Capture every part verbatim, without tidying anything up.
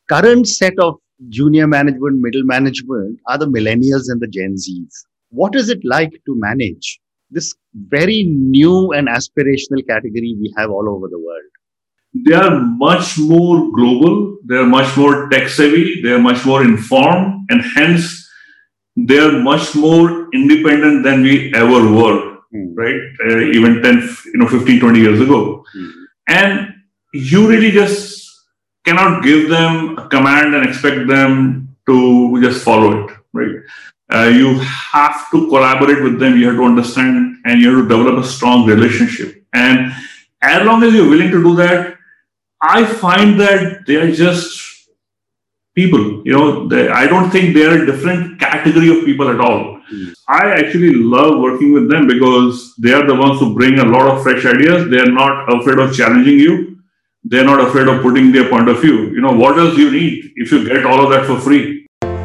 current set of junior management, middle management are the millennials and the Gen Zs. What is it like to manage this very new and aspirational category we have all over the world? They are much more global, they are much more tech savvy, they are much more informed, and hence they are much more independent than we ever were, mm. right? Uh, even ten, you know, fifteen, twenty years ago. Mm. And you really just cannot give them a command and expect them to just follow it, right? Uh, you have to collaborate with them, you have to understand, and you have to develop a strong relationship. And as long as you're willing to do that, I find that they are just people, you know, they, I don't think they are a different category of people at all. Mm. I actually love working with them because they are the ones who bring a lot of fresh ideas. They are not afraid of challenging you. They're not afraid of putting their point of view. You know, what else you need if you get all of that for free?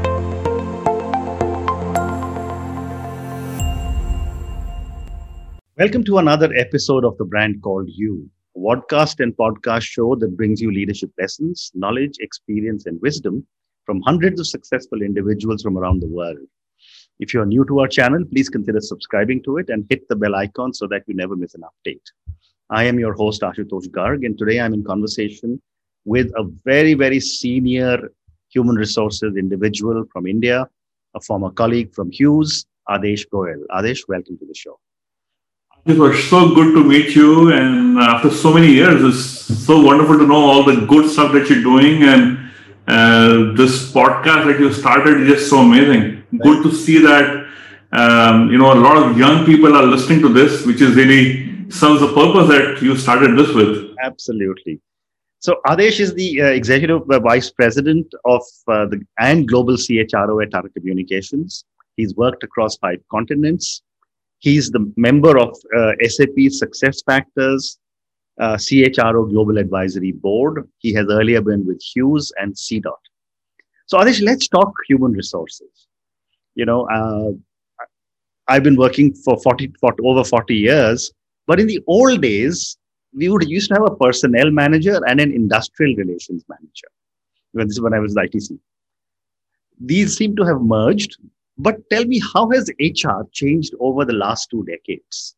Welcome to another episode of The Brand Called You, a podcast and podcast show that brings you leadership lessons, knowledge, experience, and wisdom from hundreds of successful individuals from around the world. If you're new to our channel, please consider subscribing to it and hit the bell icon so that you never miss an update. I am your host, Ashutosh Garg, and today I'm in conversation with a very, very senior human resources individual from India, a former colleague from Hughes, Adesh Goyal. Adesh, welcome to the show. It was so good to meet you, and after so many years, it's so wonderful to know all the good stuff that you're doing, and uh, this podcast that you started is just so amazing. Right. Good to see that, um, you know, a lot of young people are listening to this, which is really serves the purpose that you started this with. Absolutely. So Adesh is the uh, Executive Vice President of uh, the and Global C H R O at Tata Communications. He's worked across five continents. He's the member of uh, S A P SuccessFactors uh, C H R O Global Advisory Board. He has earlier been with Hughes and C DOT. So Adesh, let's talk human resources. You know, uh, I've been working for forty, forty, over forty years, but in the old days, we would used to have a personnel manager and an industrial relations manager. This is when I was at I T C. These seem to have merged. But tell me, how has H R changed over the last two decades?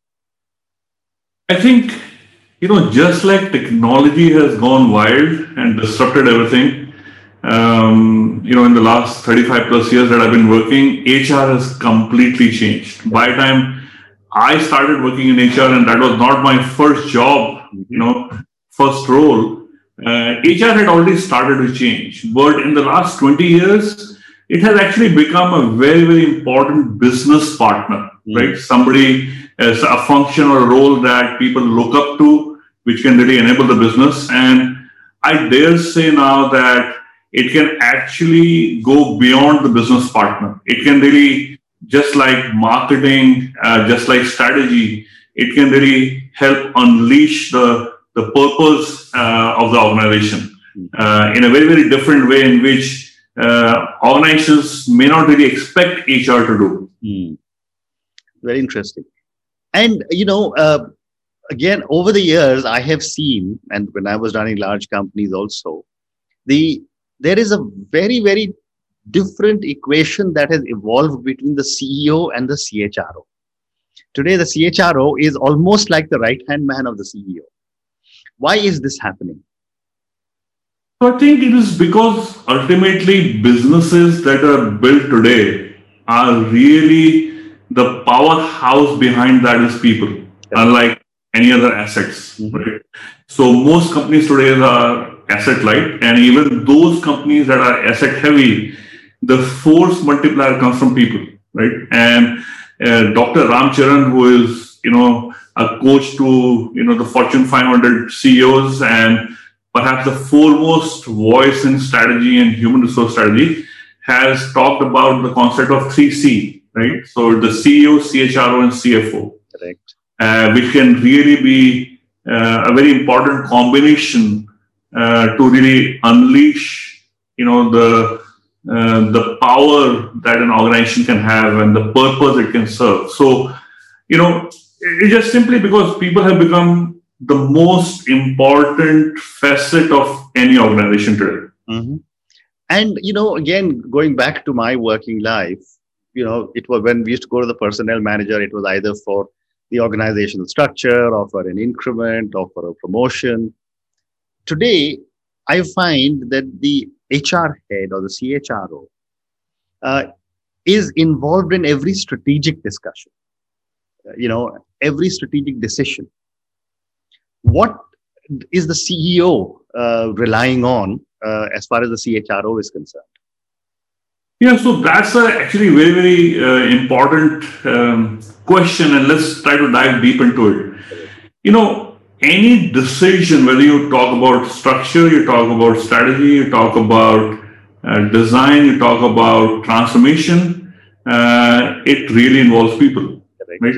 I think, you know, just like technology has gone wild and disrupted everything, um, you know, in the last thirty-five plus years that I've been working, H R has completely changed. By the time I started working in H R, and that was not my first job, you know, first role, uh, H R had already started to change. But in the last twenty years, it has actually become a very, very important business partner, mm. right? Somebody as a function or a role that people look up to, which can really enable the business. And I dare say now that it can actually go beyond the business partner. It can really, just like marketing, uh, just like strategy, it can really help unleash the, the purpose uh, of the organization uh, in a very, very different way in which Uh, organizations may not really expect H R to do. Mm. Very interesting. And, you know, uh, again, over the years, I have seen, and when I was running large companies also, the there is a very, very different equation that has evolved between the C E O and the C H R O. Today, the C H R O is almost like the right-hand man of the C E O. Why is this happening? So I think it is because ultimately businesses that are built today are really the powerhouse behind that is people, yeah. unlike any other assets. Mm-hmm. Right? So most companies today are asset light, and even those companies that are asset heavy, the force multiplier comes from people, right? And uh, Doctor Ram Charan, who is, you know, a coach to, you know, the Fortune five hundred C E Os and perhaps the foremost voice in strategy and human resource strategy, has talked about the concept of three C, right? So the C E O, C H R O, and C F O, correct, uh, which can really be uh, a very important combination uh, to really unleash, you know, the uh, the power that an organization can have and the purpose it can serve. So, you know, it's just simply because people have become the most important facet of any organization today. Mm-hmm. And, you know, again, going back to my working life, you know, it was when we used to go to the personnel manager, it was either for the organizational structure or for an increment or for a promotion. Today, I find that the H R head or the C H R O uh, is involved in every strategic discussion, uh, you know, every strategic decision. What is the C E O uh, relying on uh, as far as the C H R O is concerned? Yeah, so that's a actually very, very uh, important um, question, and let's try to dive deep into it. You know, any decision, whether you talk about structure, you talk about strategy, you talk about uh, design, you talk about transformation, uh, it really involves people, right?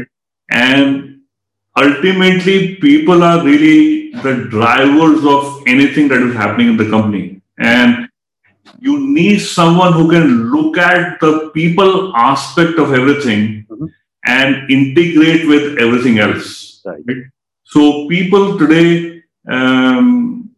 And ultimately, people are really the drivers of anything that is happening in the company. And you need someone who can look at the people aspect of everything mm-hmm. and integrate with everything else. Right. So people today um,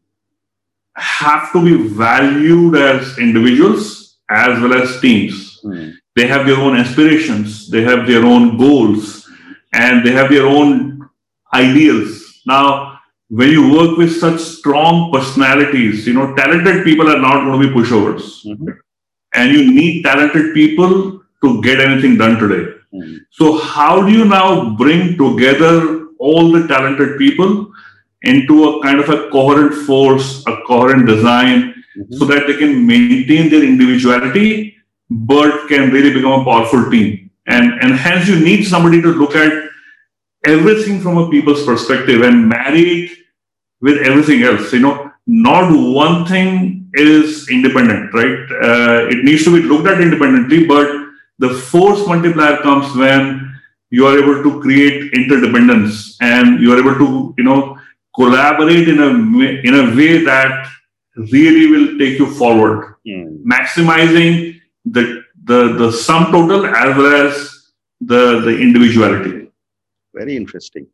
have to be valued as individuals as well as teams. Mm-hmm. They have their own aspirations, they have their own goals, and they have their own ideals. Now, when you work with such strong personalities, you know, talented people are not going to be pushovers. Mm-hmm. And you need talented people to get anything done today. Mm-hmm. So how do you now bring together all the talented people into a kind of a coherent force, a coherent design, mm-hmm. so that they can maintain their individuality, but can really become a powerful team? And, and hence you need somebody to look at everything from a people's perspective and marry it with everything else. You know, not one thing is independent, right? Uh, it needs to be looked at independently, but the force multiplier comes when you are able to create interdependence and you are able to, you know, collaborate in a in a way that really will take you forward, mm. maximizing the the the sum total as well as the the individuality. Very interesting.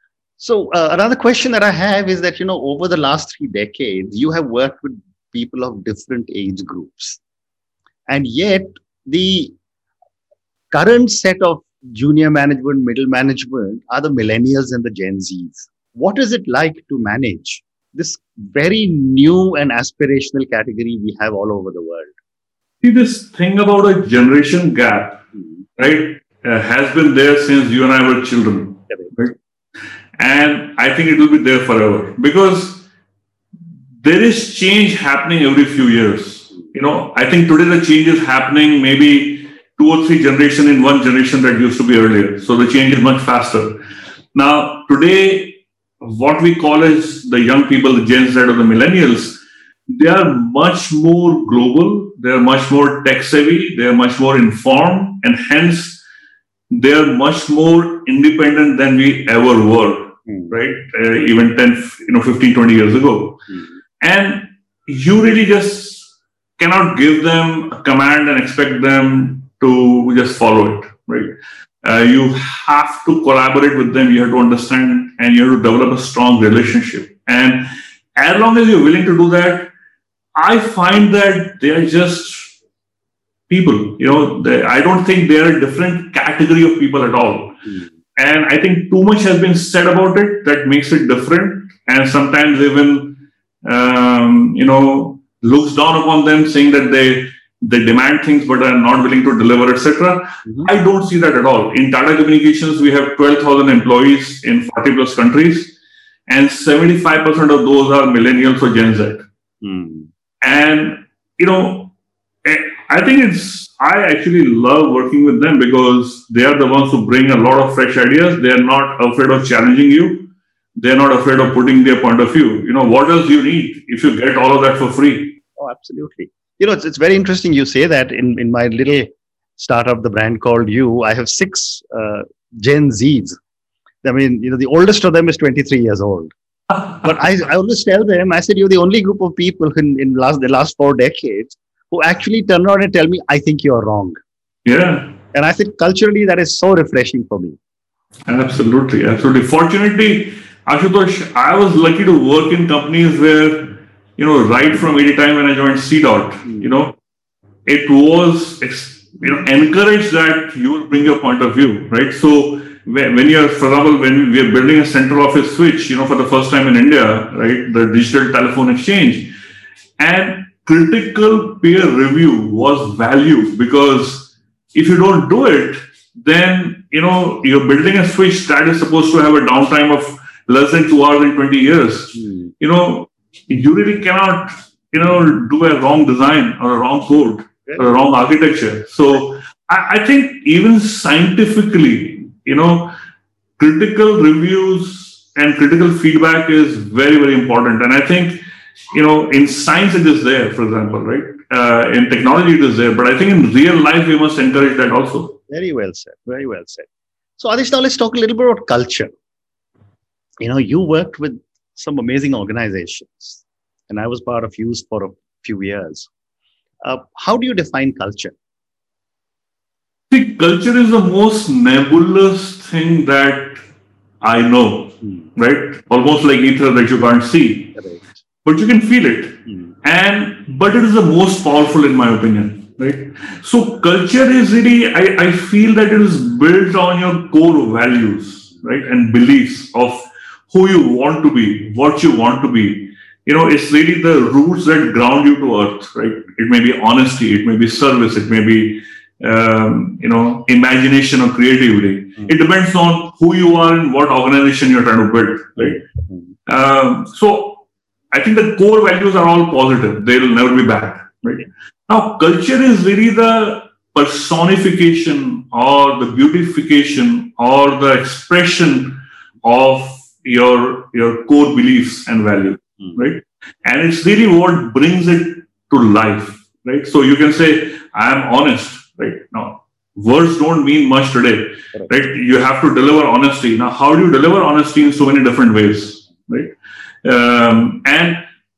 So uh, another question that I have is that, you know, over the last three decades, you have worked with people of different age groups. And yet the current set of junior management, middle management are the millennials and the Gen Zs. What is it like to manage this very new and aspirational category we have all over the world? See, this thing about a generation gap, mm-hmm. right, uh, has been there since you and I were children. Right? And I think it will be there forever because there is change happening every few years. You know, I think today the change is happening maybe two or three generations in one generation that used to be earlier. So the change is much faster. Now, today, what we call as the young people, the Gen Z or the millennials, they are much more global. They are much more tech savvy. They are much more informed, and hence they are much more independent than we ever were, mm. right? Uh, even ten, you know, fifteen, twenty years ago. Mm. And you really just cannot give them a command and expect them to just follow it, right? Uh, you have to collaborate with them. You have to understand and you have to develop a strong relationship. And as long as you're willing to do that, I find that they are just people, you know, they, I don't think they're a different category of people at all. Mm. And I think too much has been said about it that makes it different. And sometimes even, um, you know, looks down upon them, saying that they they demand things but are not willing to deliver, et cetera. Mm-hmm. I don't see that at all. In Tata Communications, we have twelve thousand employees in forty plus countries, and seventy-five percent of those are millennials or Gen Z. Mm. And, you know, I think it's, I actually love working with them because they are the ones who bring a lot of fresh ideas. They are not afraid of challenging you. They're not afraid of putting their point of view. You know, what else you need if you get all of that for free? Oh, absolutely. You know, it's, it's very interesting you say that. In, in my little startup, the brand called You, I have six uh, Gen Zs. I mean, you know, the oldest of them is twenty-three years old. But I, I always tell them, I said, you're the only group of people in, in last, the last four decades who actually turn around and tell me, I think you're wrong. Yeah. And I think culturally, that is so refreshing for me. Absolutely. Absolutely. Fortunately, Ashutosh, I was lucky to work in companies where you know, right from eighty time when I joined C DOT, mm. you know, it was, you know, encouraged that you will bring your point of view, right? So when you're, for example, when we are building a central office switch, you know, for the first time in India, right, the digital telephone exchange, and critical peer review was valued, because if you don't do it, then, you know, you're building a switch that is supposed to have a downtime of less than two hours in twenty years. Mm. You know, you really cannot, you know, do a wrong design or a wrong code or a wrong architecture. So I, I think even scientifically, you know, critical reviews and critical feedback is very, very important. And I think, you know, in science it is there, for example, right? Uh, in technology it is there. But I think in real life we must encourage that also. Very well said. Very well said. So Adish, now let's talk a little bit about culture. You know, you worked with some amazing organizations, and I was part of Hughes for a few years. Uh, how do you define culture? See, culture is the most nebulous thing that I know, hmm. right? Almost like ether that you can't see, right. But you can feel it. Hmm. And but it is the most powerful, in my opinion, right? So culture is really, I, I feel that it is built on your core values, right? And beliefs of who you want to be, what you want to be. You know, it's really the roots that ground you to earth, right? It may be honesty, it may be service, it may be, um, you know, imagination or creativity. Mm-hmm. It depends on who you are and what organization you're trying to build, right? Mm-hmm. Um, so I think the core values are all positive. They'll never be bad, right? Now, culture is really the personification or the beautification or the expression of your your core beliefs and values, mm. right? And it's really what brings it to life, right? So you can say, I am honest, right? Now, words don't mean much today, right? right? You have to deliver honesty. Now, how do you deliver honesty in so many different ways, right? Um, and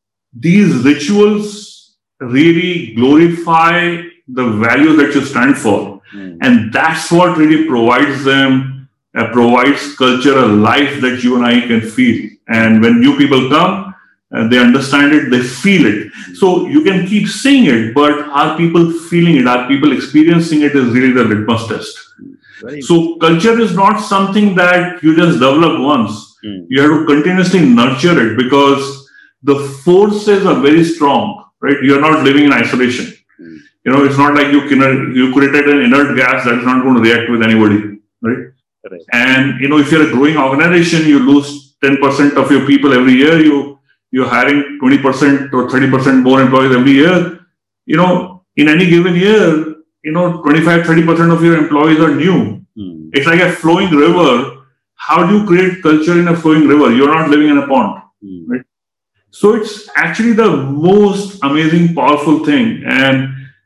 these rituals really glorify the values that you stand for. Mm. And that's what really provides them Uh, provides culture, a life that you and I can feel. And when new people come, uh, they understand it, they feel it. So you can keep saying it, but are people feeling it? Are people experiencing it is really the litmus test. Very so culture is not something that you just develop once. Mm. You have to continuously nurture it, because the forces are very strong, right? You're not living in isolation. Mm. You know, it's not like you, can, you created an inert gas that is not going to react with anybody, right? Right. And, you know, if you're a growing organization, you lose ten percent of your people every year, you, you're hiring twenty percent or thirty percent more employees every year. You know, in any given year, you know, twenty-five, thirty percent of your employees are new. Mm. It's like a flowing river. How do you create culture in a flowing river? You're not living in a pond, mm. right? So it's actually the most amazing, powerful thing. And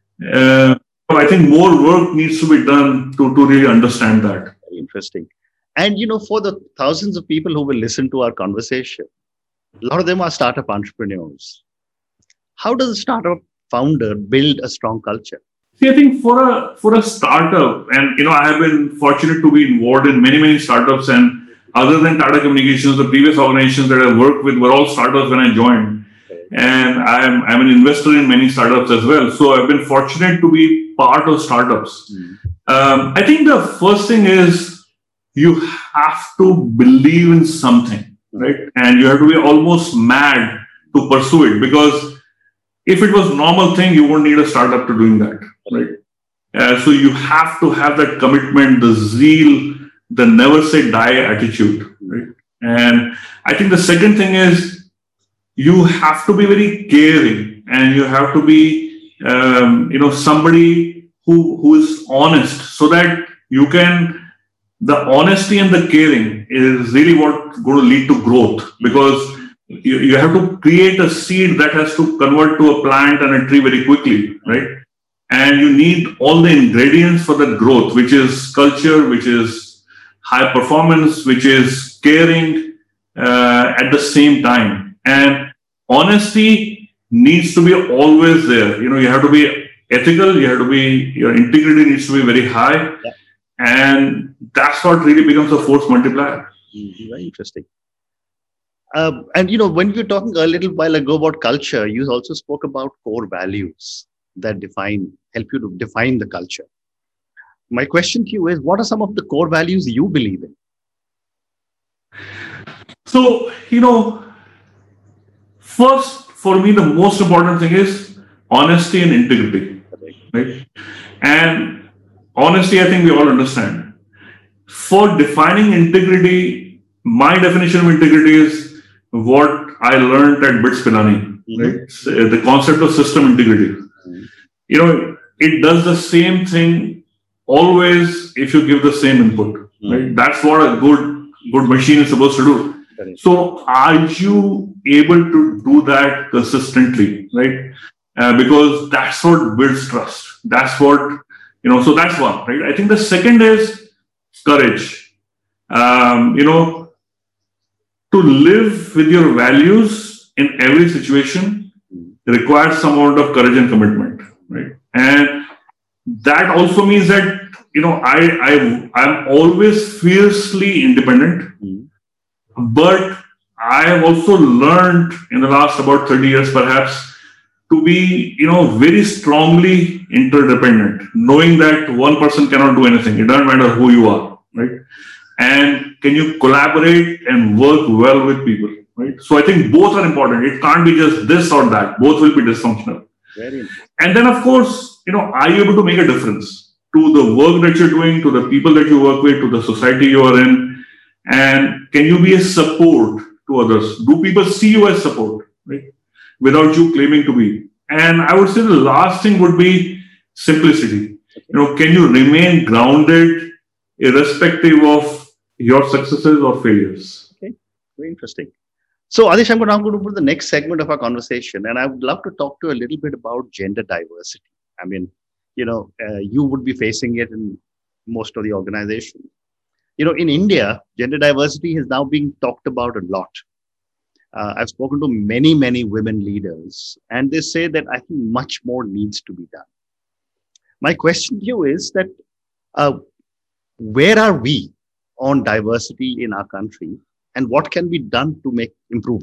uh, I think more work needs to be done to, to really understand that. Interesting. And, you know, for the thousands of people who will listen to our conversation, a lot of them are startup entrepreneurs. How does a startup founder build a strong culture? See, I think for a for a startup, and, you know, I have been fortunate to be involved in many, many startups, and other than Tata Communications, the previous organizations that I worked with were all startups when I joined. Okay. And I'm, I'm an investor in many startups as well. So I've been fortunate to be part of startups. Mm. Um, I think the first thing is you have to believe in something, right? And you have to be almost mad to pursue it, because if it was a normal thing, you won't need a startup to doing that, right? Uh, so you have to have that commitment, the zeal, the never say die attitude, right? And I think the second thing is you have to be very caring, and you have to be, um, you know, somebody Who, who is honest, so that you can, the honesty and the caring is really what's going to lead to growth, because you, you have to create a seed that has to convert to a plant and a tree very quickly, right? And you need all the ingredients for that growth, which is culture, which is high performance, which is caring uh, at the same time. And honesty needs to be always there. You know, you have to be ethical, you have to be, your integrity needs to be very high. Yeah. And that's what really becomes a force multiplier. Mm-hmm. Very interesting. Uh, and you know, when you were talking a little while ago about culture, you also spoke about core values that define, help you to define the culture. My question to you is, what are some of the core values you believe in? So, you know, first, for me, the most important thing is honesty and integrity, right? And honesty, I think we all understand. For defining integrity, my definition of integrity is what I learned at BITS Pilani, mm-hmm. right? So, uh, the concept of system integrity. Mm-hmm. You know, it does the same thing always if you give the same input, mm-hmm. right? That's what a good good machine is supposed to do. So are you able to do that consistently, right? Uh, because that's what builds trust. That's what, you know, so that's one, right? I think the second is courage. Um, you know, to live with your values in every situation requires some amount of courage and commitment, right? And that also means that, you know, I, I, I'm always fiercely independent. Mm-hmm. But I have also learned in the last about thirty years, perhaps, to be, you know, very strongly interdependent, knowing that one person cannot do anything. It doesn't matter who you are, right? And can you collaborate and work well with people, right? So I think both are important. It can't be just this or that. Both will be dysfunctional. Very and then, of course, you know, are you able to make a difference to the work that you're doing, to the people that you work with, to the society you are in? And can you be a support to others? Do people see you as support, right? Without you claiming to be? And I would say the last thing would be simplicity. You know, can you remain grounded irrespective of your successes or failures? Okay, very interesting. So, Adish, I'm now going to put the next segment of our conversation, and I would love to talk to you a little bit about gender diversity. I mean, you know, uh, you would be facing it in most of the organizations. You know, in India, gender diversity is now being talked about a lot. Uh, I've spoken to many, many women leaders, and they say that I think much more needs to be done. My question to you is that uh, where are we on diversity in our country, and what can be done to make improve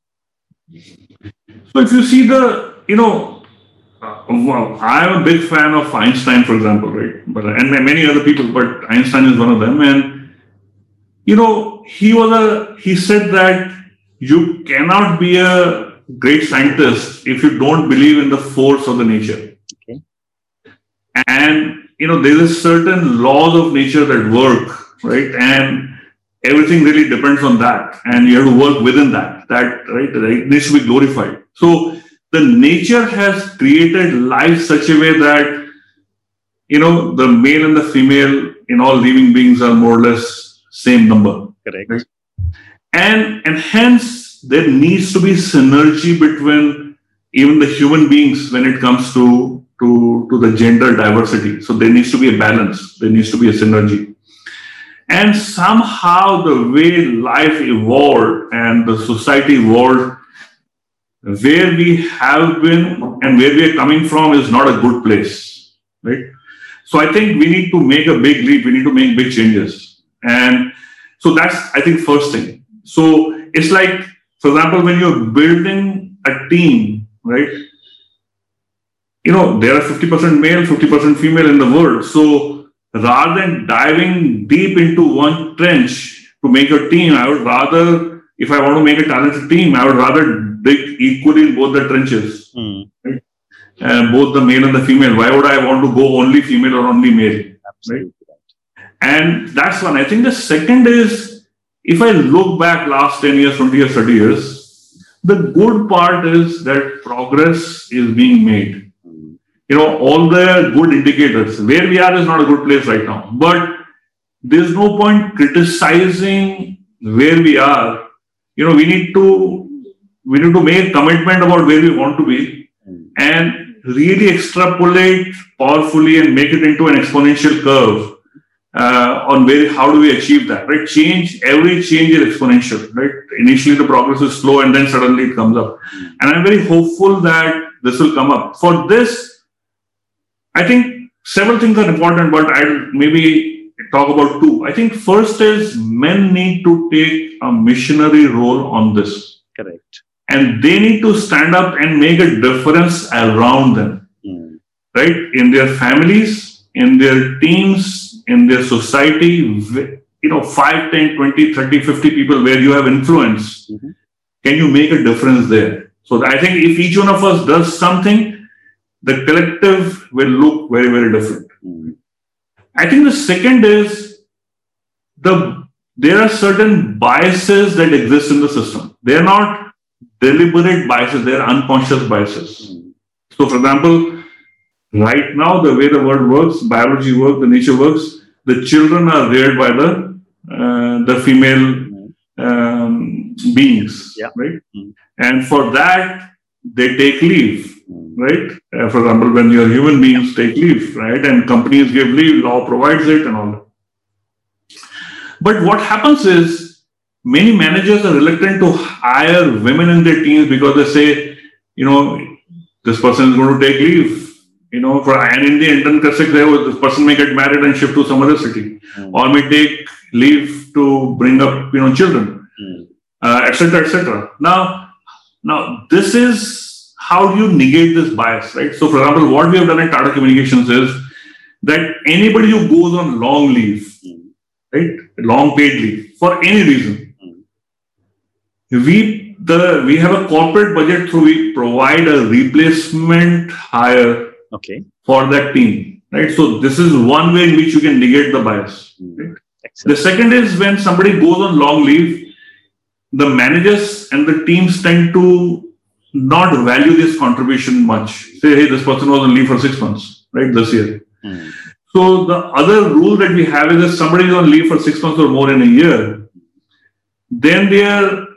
it? So, if you see the, you know, uh, well, I'm a big fan of Einstein, for example, right? But and many other people, but Einstein is one of them, and you know, he was a, he said that you cannot be a great scientist if you don't believe in the force of the nature. Okay. And, you know, there is certain laws of nature that work, right? And everything really depends on that. And you have to work within that, that, right? It needs to be glorified. So the nature has created life such a way that, you know, the male and the female in all living beings are more or less same number. Correct. Right? And, and hence there needs to be synergy between even the human beings when it comes to, to, to the gender diversity. So there needs to be a balance. There needs to be a synergy. And somehow the way life evolved and the society evolved, where we have been and where we are coming from is not a good place. Right? So I think we need to make a big leap. We need to make big changes. And so that's, I think, first thing. So it's like, for example, when you're building a team, right? You know, there are fifty percent male, fifty percent female in the world. So rather than diving deep into one trench to make a team, I would rather, if I want to make a talented team, I would rather dig equally in both the trenches. Mm. Right? And both the male and the female. Why would I want to go only female or only male? Absolutely. Right? And that's one. I think the second is, if I look back last ten years, twenty years, thirty years, the good part is that progress is being made. You know, all the good indicators. Where we are is not a good place right now. But there's no point criticizing where we are. You know, we need to we need to make a commitment about where we want to be and really extrapolate powerfully and make it into an exponential curve. Uh, on where, how do we achieve that, right? Change, every change is exponential, right? Initially the progress is slow and then suddenly it comes up. And I'm very hopeful that this will come up. For this, I think several things are important, but I'll maybe talk about two. I think first is men need to take a missionary role on this. Correct. And they need to stand up and make a difference around them, mm. right? In their families, in their teams, in their society, you know, five, ten, twenty, thirty, fifty people where you have influence. Mm-hmm. Can you make a difference there? So I think if each one of us does something, the collective will look very, very different. Mm-hmm. I think the second is the there are certain biases that exist in the system. They are not deliberate biases, they are unconscious biases. Mm-hmm. So, for example, right now, the way the world works, biology works, the nature works, the children are reared by the uh, the female um, beings, yeah. right? Mm-hmm. And for that, they take leave, mm-hmm. right? Uh, for example, when your human beings take leave, right? And companies give leave, law provides it and all that. But what happens is, many managers are reluctant to hire women in their teams because they say, you know, this person is going to take leave, you know, for and in the intern context, this person may get married and shift to some other city, mm. or may take leave to bring up, you know, children, mm. uh, et cetera, et cetera. Now, now this is how you negate this bias, right? So, for example, what we have done at Tata Communications is that anybody who goes on long leave, mm. right, long paid leave for any reason. We the we have a corporate budget through we provide a replacement hire okay. for that team, right? So this is one way in which you can negate the bias. Right? The second is when somebody goes on long leave, the managers and the teams tend to not value this contribution much. Say, hey, this person was on leave for six months, right? This year. Mm. So the other rule that we have is if somebody is on leave for six months or more in a year, then their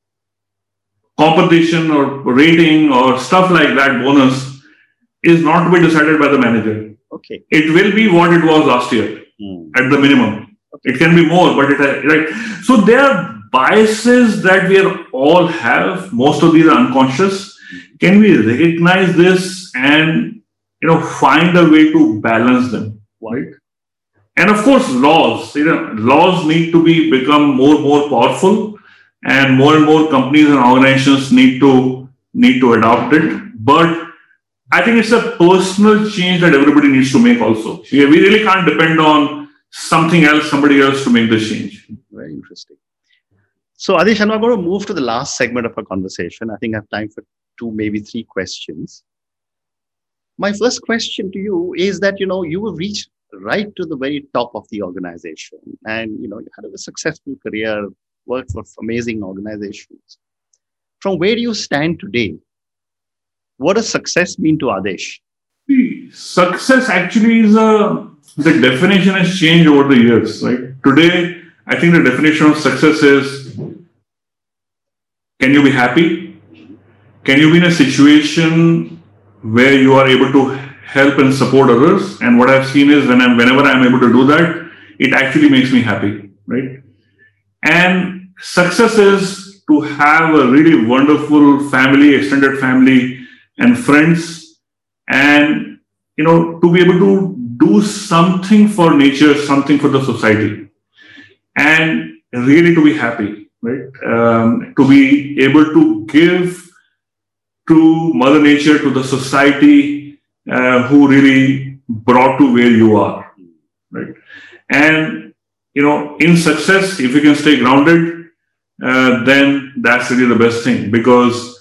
compensation or rating or stuff like that, bonus, is not to be decided by the manager. Okay. It will be what it was last year mm. at the minimum. Okay. It can be more, but it right. So there are biases that we are all have. Most of these are unconscious. Can we recognize this and, you know, find a way to balance them? Right. And of course, laws. You know, laws need to be become more more powerful. And more and more companies and organizations need to need to adopt it. But I think it's a personal change that everybody needs to make also. We really can't depend on something else, somebody else to make this change. Very interesting. So Adesh, I'm going to move to the last segment of our conversation. I think I have time for two, maybe three questions. My first question to you is that, you know, you have reached right to the very top of the organization and, you know, you had a successful career, worked for amazing organizations. From where do you stand today? What does success mean to Adesh? Success actually is a, the definition has changed over the years, right? Today, I think the definition of success is, can you be happy? Can you be in a situation where you are able to help and support others? And what I've seen is when I'm, whenever I'm able to do that, it actually makes me happy, right? And success is to have a really wonderful family, extended family and friends, and, you know, to be able to do something for nature, something for the society, and really to be happy, right? Um, to be able to give to Mother Nature, to the society uh, who really brought to where you are, right? And, you know, in success, if you can stay grounded, uh, then that's really the best thing. Because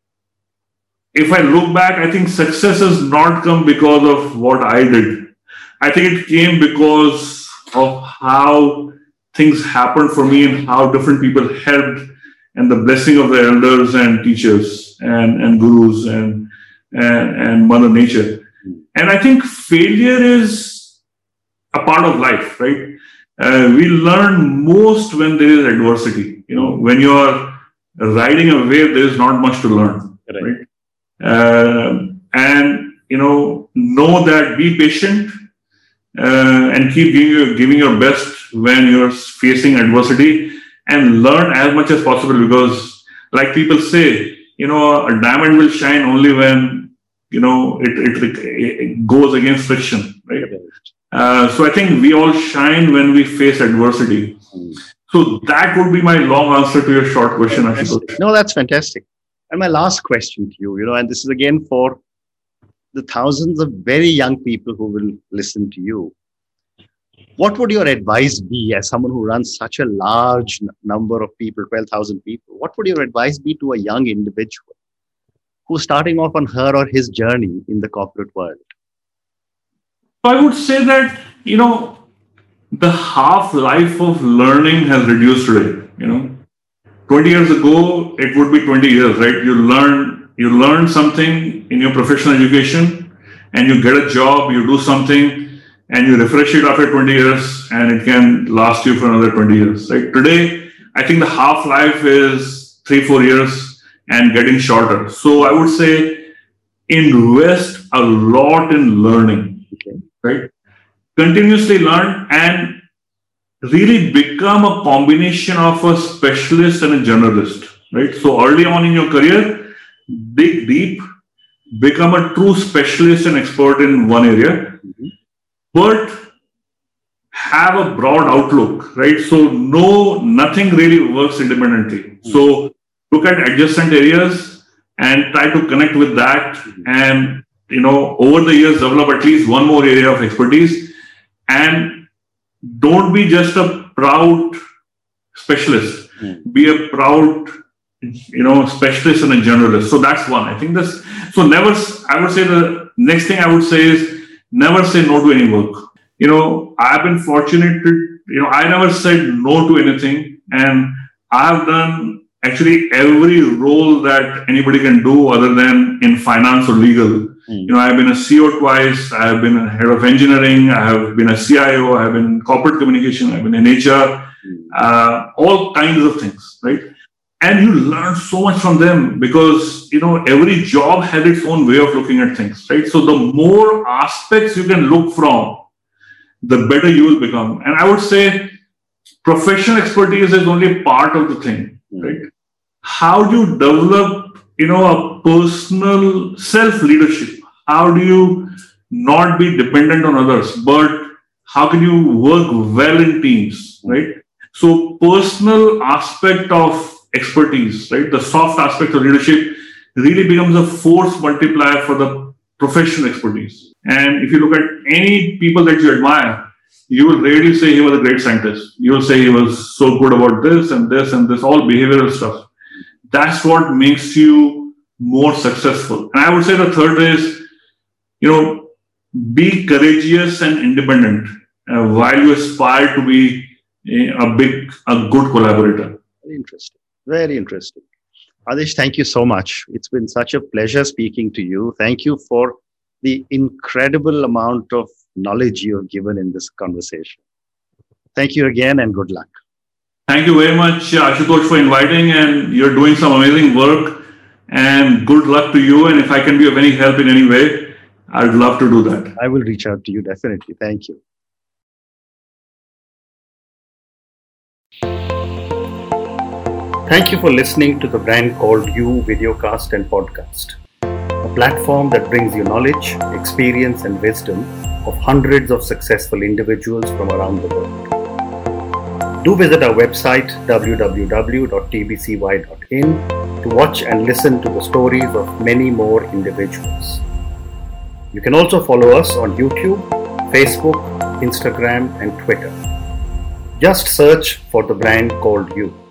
if I look back, I think success has not come because of what I did. I think it came because of how things happened for me and how different people helped, and the blessing of the elders and teachers and, and gurus and, and, and Mother Nature. And I think failure is a part of life, right? Uh, we learn most when there is adversity. You know, when you are riding a wave, there is not much to learn, right? right? Uh, and, you know, know that, be patient uh, and keep giving your, giving your best when you're facing adversity, and learn as much as possible, because like people say, you know, a diamond will shine only when, you know, it, it, it goes against friction, right? Uh, so I think we all shine when we face adversity. Mm. So that would be my long answer to your short question, Ashutosh. No, that's fantastic. And my last question to you, you know, and this is again for the thousands of very young people who will listen to you. What would your advice be as someone who runs such a large number of people, twelve thousand people? What would your advice be to a young individual who's starting off on her or his journey in the corporate world? I would say that, you know, the half-life of learning has reduced today. You know, twenty years ago, it would be twenty years, right? You learn, you learn something in your professional education and you get a job, you do something and you refresh it after twenty years and it can last you for another twenty years, right? Today, I think the half-life is three, four years and getting shorter. So I would say invest a lot in learning, okay, right? Continuously learn and really become a combination of a specialist and a generalist, right? So early on in your career, dig deep, become a true specialist and expert in one area, mm-hmm. but have a broad outlook, right? So no, nothing really works independently. Mm-hmm. So look at adjacent areas and try to connect with that, mm-hmm. and, you know, over the years, develop at least one more area of expertise. And don't be just a proud specialist. Mm. Be a proud, you know, specialist and a generalist. So that's one. I think this. So never. I would say the next thing I would say is never say no to any work. You know, I've been fortunate to. You know, I never said no to anything, and I've done actually every role that anybody can do, other than in finance or legal. Mm. You know, I've been a C E O twice, I have been a head of engineering, I have been a C I O, I have been in corporate communication, I've been in H R, mm. uh, all kinds of things, right? And you learn so much from them because, you know, every job has its own way of looking at things, right? So the more aspects you can look from, the better you will become. And I would say professional expertise is only part of the thing, mm. right? How do you develop, you know, a personal self-leadership? How do you not be dependent on others, but how can you work well in teams, right? So personal aspect of expertise, right? The soft aspect of leadership really becomes a force multiplier for the professional expertise. And if you look at any people that you admire, you will rarely say he was a great scientist. You will say he was so good about this and this and this, all behavioral stuff. That's what makes you more successful. And I would say the third is, you know, be courageous and independent uh, while you aspire to be a, a big, a good collaborator. Very interesting. Very interesting. Adesh, thank you so much. It's been such a pleasure speaking to you. Thank you for the incredible amount of knowledge you have given in this conversation. Thank you again and good luck. Thank you very much, Ashutosh, for inviting, and you're doing some amazing work, and good luck to you. And if I can be of any help in any way, I'd love to do that. I will reach out to you, definitely. Thank you. Thank you for listening to the Brand Called You videocast and podcast, a platform that brings you knowledge, experience, and wisdom of hundreds of successful individuals from around the world. Do visit our website w w w dot t b c y dot in to watch and listen to the stories of many more individuals. You can also follow us on YouTube, Facebook, Instagram, and Twitter. Just search for the Brand Called You.